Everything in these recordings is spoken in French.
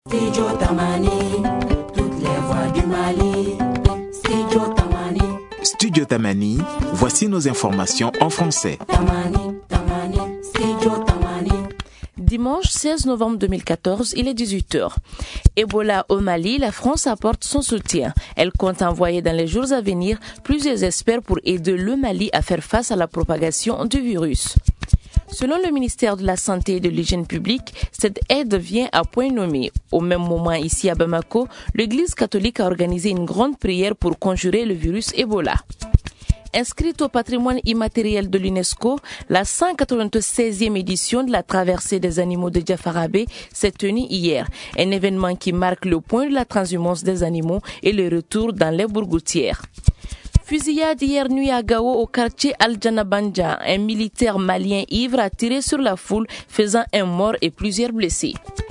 Studio Tamani, toutes les voix du Mali. Studio Tamani. Studio Tamani, voici nos informations en français. Tamani, Studio Tamani. Dimanche 16 novembre 2014, il est 18h. Ebola au Mali, la France apporte son soutien. Elle compte envoyer dans les jours à venir plusieurs experts pour aider le Mali à faire face à la propagation du virus. Selon le ministère de la Santé et de l'Hygiène publique, cette aide vient à point nommé. Au même moment, ici à Bamako, l'Église catholique a organisé une grande prière pour conjurer le virus Ebola. Inscrite au patrimoine immatériel de l'UNESCO, la 196e édition de la traversée des animaux de Diafarabé s'est tenue hier. Un événement qui marque le point de la transhumance des animaux et le retour dans les bourgoutières. Fusillade hier nuit à Gao au quartier Al-Janabanja. Un militaire malien ivre a tiré sur la foule, faisant un mort et plusieurs blessés.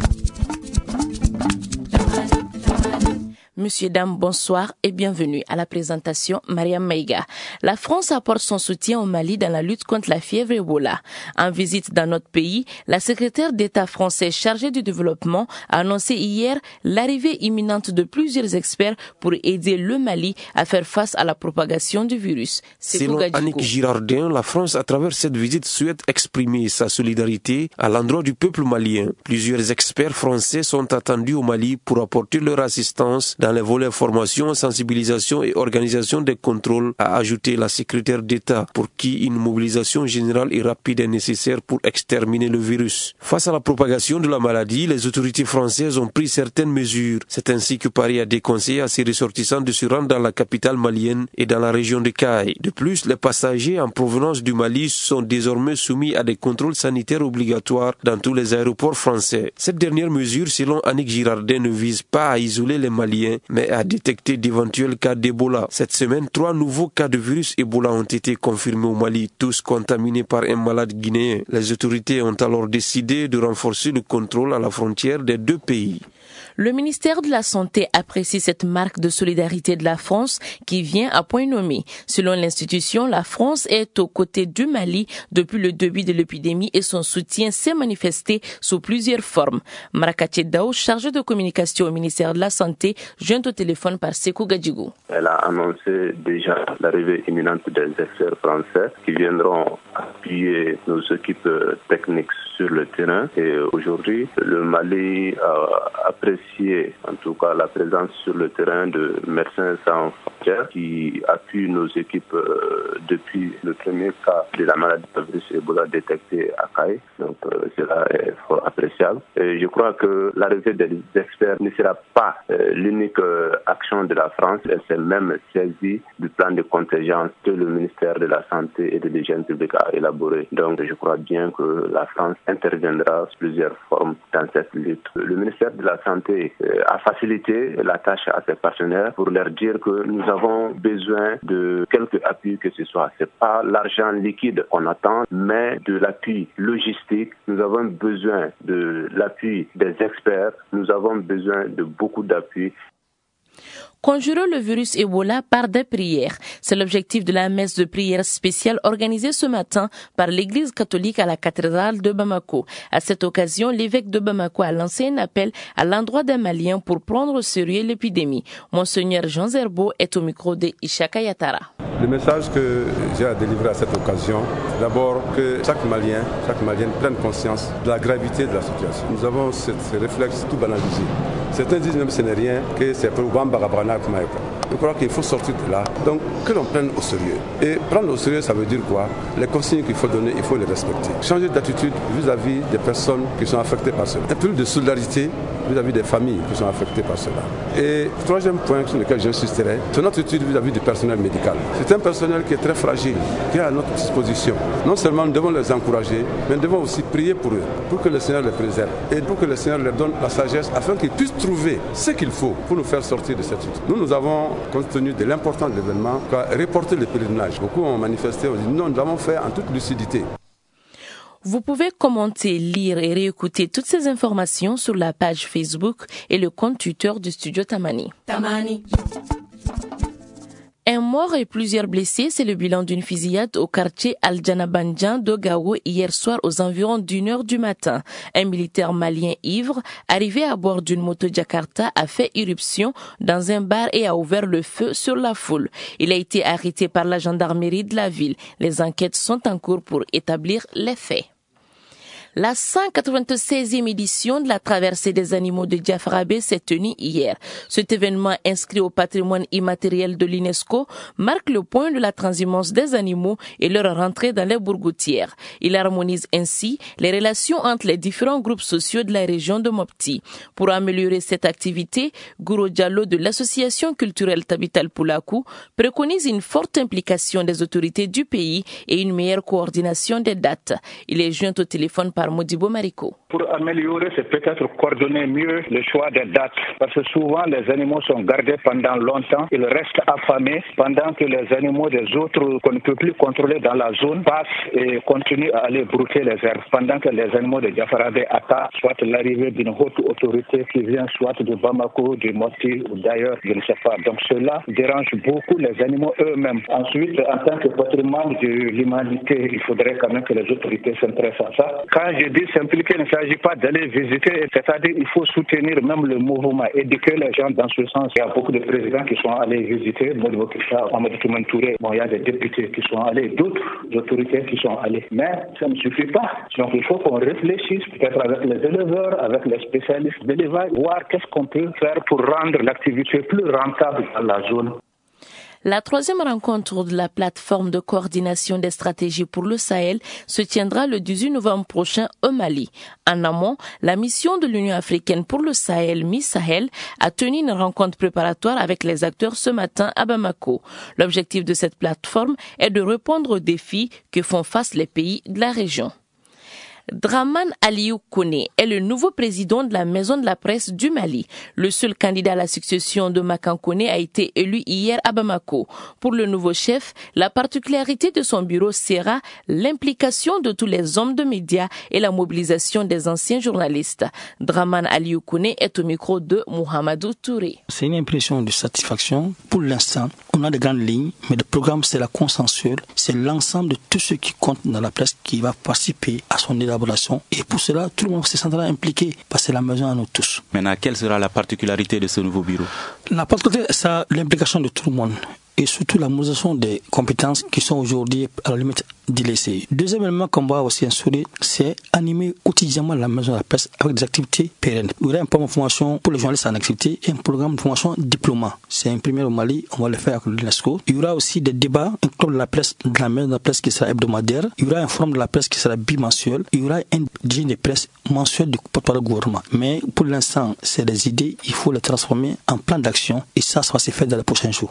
Monsieur, dames, bonsoir et bienvenue à la présentation Mariam Maïga. La France apporte son soutien au Mali dans la lutte contre la fièvre Ebola. En visite dans notre pays, la secrétaire d'État française chargée du développement a annoncé hier l'arrivée imminente de plusieurs experts pour aider le Mali à faire face à la propagation du virus. Selon Annick Girardin, la France, à travers cette visite, souhaite exprimer sa solidarité à l'endroit du peuple malien. Plusieurs experts français sont attendus au Mali pour apporter leur assistance dans les volets formation, sensibilisation et organisation des contrôles, a ajouté la secrétaire d'État, pour qui une mobilisation générale et rapide est nécessaire pour exterminer le virus. Face à la propagation de la maladie, les autorités françaises ont pris certaines mesures. C'est ainsi que Paris a déconseillé à ses ressortissants de se rendre dans la capitale malienne et dans la région de Kayes. De plus, les passagers en provenance du Mali sont désormais soumis à des contrôles sanitaires obligatoires dans tous les aéroports français. Cette dernière mesure, selon Annick Girardin, ne vise pas à isoler les Maliens, mais a détecté d'éventuels cas d'Ebola. Cette semaine, 3 nouveaux cas de virus Ebola ont été confirmés au Mali, tous contaminés par un malade guinéen. Les autorités ont alors décidé de renforcer le contrôle à la frontière des deux pays. Le ministère de la Santé apprécie cette marque de solidarité de la France qui vient à point nommé. Selon l'institution, la France est aux côtés du Mali depuis le début de l'épidémie et son soutien s'est manifesté sous plusieurs formes. Marakache Dao, chargé de communication au ministère de la Santé, joint au téléphone par Sekou Gadjigou. Elle a annoncé déjà l'arrivée imminente des experts français qui viendront appuyer nos équipes techniques sur le terrain. Et aujourd'hui, le Mali a apprécié en tout cas la présence sur le terrain de Médecins sans frontières qui appuient nos équipes depuis le premier cas de la maladie de virus Ebola détecté à Kayes. Donc cela est fort appréciable. Et je crois que l'arrivée des experts ne sera pas l'unique action de la France. Elle s'est même saisie du plan de contingence que le ministère de la Santé et de l'Hygiène publique a élaboré. Donc je crois bien que la France interviendra sous plusieurs formes dans cette lutte. Le ministère de la Santé a facilité la tâche à ses partenaires pour leur dire que nous avons besoin de quelques appuis que ce soit. C'est pas l'argent liquide qu'on attend, mais de l'appui logistique. Nous avons besoin de l'appui des experts. Nous avons besoin de beaucoup d'appui. Conjurer le virus Ebola par des prières. C'est l'objectif de la messe de prière spéciale organisée ce matin par l'Église catholique à la cathédrale de Bamako. À cette occasion, l'évêque de Bamako a lancé un appel à l'endroit des Maliens pour prendre au sérieux l'épidémie. Monseigneur Jean Zerbo est au micro de Ishaka Yatara. Le message que j'ai à délivrer à cette occasion, d'abord que chaque Malien, chaque Malienne prenne conscience de la gravité de la situation. Nous avons ce réflexe tout banalisé. Certains disent même que ce n'est rien, que c'est pour Bambarabrana. Je crois qu'il faut sortir de là. Donc, que l'on prenne au sérieux. Et prendre au sérieux, ça veut dire quoi? Les consignes qu'il faut donner, il faut les respecter. Changer d'attitude vis-à-vis des personnes qui sont affectées par cela. Un peu de solidarité vis-à-vis des familles qui sont affectées par cela. Et troisième point sur lequel j'insisterai, c'est notre attitude vis-à-vis du personnel médical. C'est un personnel qui est très fragile, qui est à notre disposition. Non seulement nous devons les encourager, mais nous devons aussi prier pour eux, pour que le Seigneur les préserve et pour que le Seigneur leur donne la sagesse afin qu'ils puissent trouver ce qu'il faut pour nous faire sortir de cette situation. Nous avons, compte tenu de l'importance de l'événement, reporté le pèlerinage. Beaucoup ont manifesté, ont dit non, nous l'avons fait en toute lucidité. Vous pouvez commenter, lire et réécouter toutes ces informations sur la page Facebook et le compte Twitter du Studio Tamani. Tamani. Un mort et plusieurs blessés, c'est le bilan d'une fusillade au quartier Al-Janabandjan de Gao hier soir aux environs d'1h du matin. Un militaire malien ivre, arrivé à bord d'une moto Jakarta, a fait irruption dans un bar et a ouvert le feu sur la foule. Il a été arrêté par la gendarmerie de la ville. Les enquêtes sont en cours pour établir les faits. La 196e édition de la traversée des animaux de Diafara-Bé s'est tenue hier. Cet événement inscrit au patrimoine immatériel de l'UNESCO marque le point de la transhumance des animaux et leur rentrée dans les bourgoutières. Il harmonise ainsi les relations entre les différents groupes sociaux de la région de Mopti. Pour améliorer cette activité, Gouro Diallo de l'association culturelle Tabital Poulakou préconise une forte implication des autorités du pays et une meilleure coordination des dates. Il est joint au téléphone par Modibo Mariko. Pour améliorer, c'est peut-être coordonner mieux le choix des dates. Parce que souvent, les animaux sont gardés pendant longtemps. Ils restent affamés pendant que les animaux des autres qu'on ne peut plus contrôler dans la zone passent et continuent à aller brouter les herbes. Pendant que les animaux de Diafara-Bé attendent soit l'arrivée d'une haute autorité qui vient soit de Bamako, de Mopti ou d'ailleurs, je ne sais pas. Donc cela dérange beaucoup les animaux eux-mêmes. Ensuite, en tant que patrimoine de l'humanité, il faudrait quand même que les autorités s'intéressent à ça. Quand je dis s'impliquer, il ne s'agit pas d'aller visiter, c'est-à-dire il faut soutenir même le mouvement, éduquer les gens dans ce sens. Il y a beaucoup de présidents qui sont allés visiter, Modibo Kisha, Amadou Toumane Touré, il y a des députés qui sont allés, d'autres autorités qui sont allés. Mais ça ne suffit pas. Donc il faut qu'on réfléchisse peut-être avec les éleveurs, avec les spécialistes de l'élevage, voir qu'est-ce qu'on peut faire pour rendre l'activité plus rentable dans la zone. La troisième rencontre de la plateforme de coordination des stratégies pour le Sahel se tiendra le 18 novembre prochain au Mali. En amont, la mission de l'Union africaine pour le Sahel, Mi-Sahel, a tenu une rencontre préparatoire avec les acteurs ce matin à Bamako. L'objectif de cette plateforme est de répondre aux défis que font face les pays de la région. Dramane Aliou Koné est le nouveau président de la Maison de la Presse du Mali. Le seul candidat à la succession de Makan Koné a été élu hier à Bamako. Pour le nouveau chef, la particularité de son bureau sera l'implication de tous les hommes de médias et la mobilisation des anciens journalistes. Dramane Aliou Koné est au micro de Mohamedou Touré. C'est une impression de satisfaction. Pour l'instant, on a de grandes lignes, mais le programme c'est la consensuelle, c'est l'ensemble de tous ceux qui comptent dans la presse qui va participer à son élaboration. Et pour cela, tout le monde se sentira impliqué parce que c'est la maison à nous tous. Maintenant, quelle sera la particularité de ce nouveau bureau? La particularité, c'est l'implication de tout le monde et surtout la mobilisation des compétences qui sont aujourd'hui à la limite délaissées. Deuxième élément qu'on va aussi insurer, c'est animer quotidiennement la maison de la presse avec des activités pérennes. Il y aura un programme de formation pour les journalistes en activité et un programme de formation diplômant. C'est imprimé au Mali, on va le faire avec l'UNESCO. Il y aura aussi des débats, un club de la presse, de la maison de la presse qui sera hebdomadaire. Il y aura un forum de la presse qui sera bimensuel. Il y aura un DG de presse mensuel du porte-parole du gouvernement. Mais pour l'instant, c'est des idées, il faut les transformer en plan d'action et ça va se faire dans les prochains jours.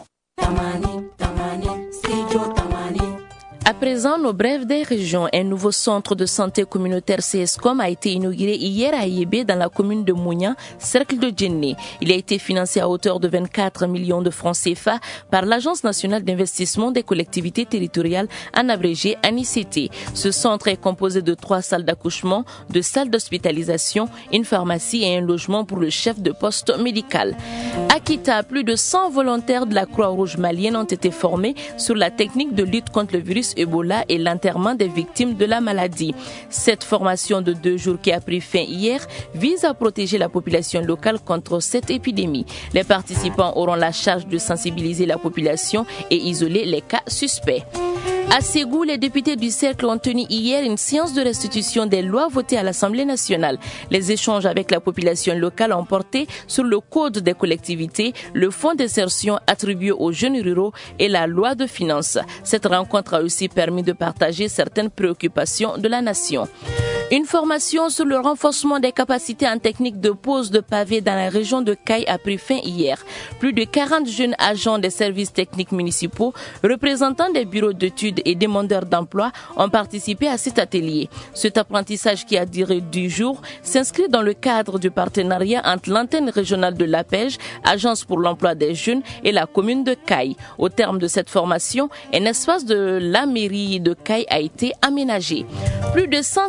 À présent, nos brèves des régions. Un nouveau centre de santé communautaire CSCOM a été inauguré hier à Yébé dans la commune de Mounian, cercle de Djenné. Il a été financé à hauteur de 24 millions de francs CFA par l'Agence nationale d'investissement des collectivités territoriales, en abrégé ANICT. Ce centre est composé de 3 salles d'accouchement, 2 salles d'hospitalisation, une pharmacie et un logement pour le chef de poste médical. À Kita, plus de 100 volontaires de la Croix-Rouge malienne ont été formés sur la technique de lutte contre le virus Ebola et l'enterrement des victimes de la maladie. Cette formation de 2 jours qui a pris fin hier vise à protéger la population locale contre cette épidémie. Les participants auront la charge de sensibiliser la population et isoler les cas suspects. À Ségou, les députés du Cercle ont tenu hier une séance de restitution des lois votées à l'Assemblée nationale. Les échanges avec la population locale ont porté sur le Code des collectivités, le Fonds d'insertion attribué aux jeunes ruraux et la loi de finances. Cette rencontre a aussi permis de partager certaines préoccupations de la nation. Une formation sur le renforcement des capacités en technique de pose de pavés dans la région de Caille a pris fin hier. Plus de 40 jeunes agents des services techniques municipaux, représentants des bureaux d'études et demandeurs d'emploi ont participé à cet atelier. Cet apprentissage qui a duré 10 jours s'inscrit dans le cadre du partenariat entre l'antenne régionale de l'APEJ, Agence pour l'emploi des jeunes, et la commune de Caille. Au terme de cette formation, un espace de la mairie de Caille a été aménagé. Plus de 150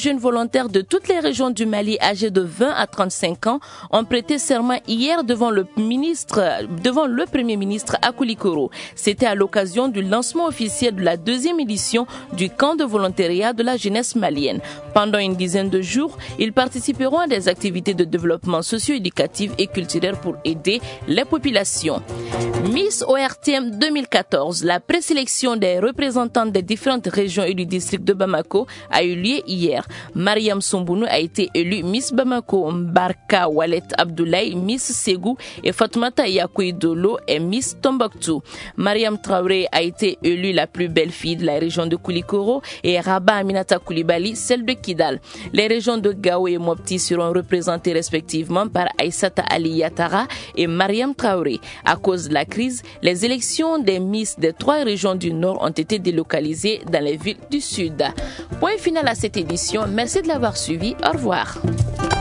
jeunes volontaires de toutes les régions du Mali âgés de 20 à 35 ans ont prêté serment hier devant le Premier ministre à Koulikoro. C'était à l'occasion du lancement officiel de la 2e édition du camp de volontariat de la jeunesse malienne. Pendant une dizaine de jours, ils participeront à des activités de développement socio-éducatif et culturel pour aider les populations. Miss ORTM 2014, la présélection des représentantes des différentes régions et du district de Bamako a eu lieu hier. Mariam Sombounou a été élue Miss Bamako, Mbarka Walet Abdoulaye Miss Ségou et Fatoumata Yakoui Dolo est Miss Tombouctou. Mariam Traoré a été élue la plus belle fille de la région de Koulikoro et Rabat Aminata Koulibaly celle de Kidal. Les régions de Gao et Mopti seront représentées respectivement par Aïssata Ali Yatara et Mariam Traoré. À cause de la crise, les élections des Miss des 3 régions du Nord ont été délocalisées dans les villes du Sud. Point final à cette édition. Merci de l'avoir suivi. Au revoir.